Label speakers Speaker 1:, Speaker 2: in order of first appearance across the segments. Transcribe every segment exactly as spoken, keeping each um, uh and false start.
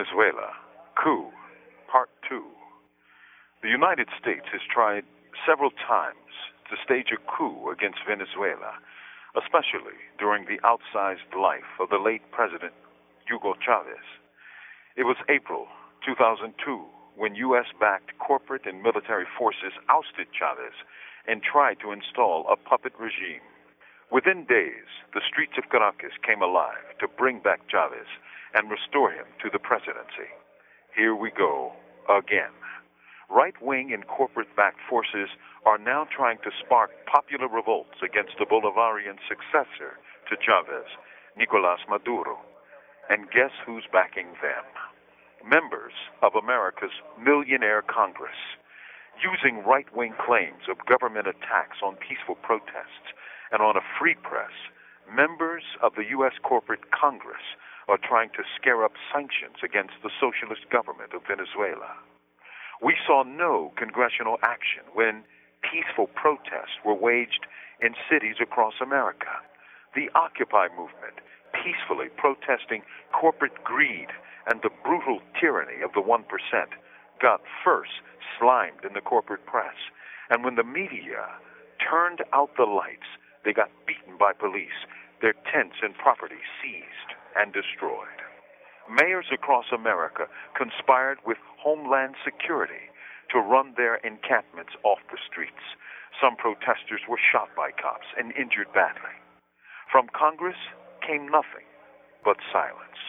Speaker 1: Venezuela, Coup, Part two. The United States has tried several times to stage a coup against Venezuela, especially during the outsized life of the late President Hugo Chavez. It was April two thousand two when U S-backed corporate and military forces ousted Chavez and tried to install a puppet regime. Within days, the streets of Caracas came alive to bring back Chavez and restore him to the presidency. Here we go again. Right-wing and corporate-backed forces are now trying to spark popular revolts against the Bolivarian successor to Chavez, Nicolas Maduro. And guess who's backing them? Members of America's Millionaire Congress. Using right-wing claims of government attacks on peaceful protests and on a free press, members of the U S corporate Congress are trying to scare up sanctions against the socialist government of Venezuela. We saw no congressional action when peaceful protests were waged in cities across America. The Occupy movement, peacefully protesting corporate greed and the brutal tyranny of the one percent, got first slimed in the corporate press. And when the media turned out the lights, they got beaten by police, their tents and property seized and destroyed. Mayors across America conspired with Homeland Security to run their encampments off the streets. Some protesters were shot by cops and injured badly. From Congress came nothing but silence.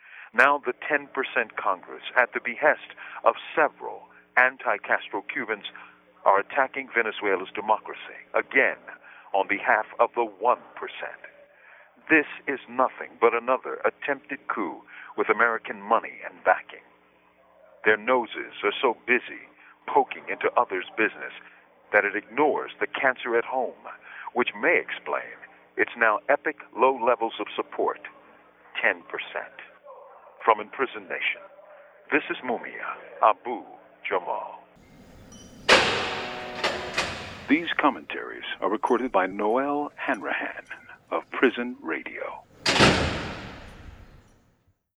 Speaker 1: Now the ten percent Congress, at the behest of several anti-Castro Cubans, are attacking Venezuela's democracy, again on behalf of the one percent. This is nothing but another attempted coup with American money and backing. Their noses are so busy poking into others' business that it ignores the cancer at home, which may explain its now epic low levels of support, ten percent. From Imprisoned Nation, this is Mumia Abu Jamal. These commentaries are recorded by Noel Hanrahan of Prison Radio.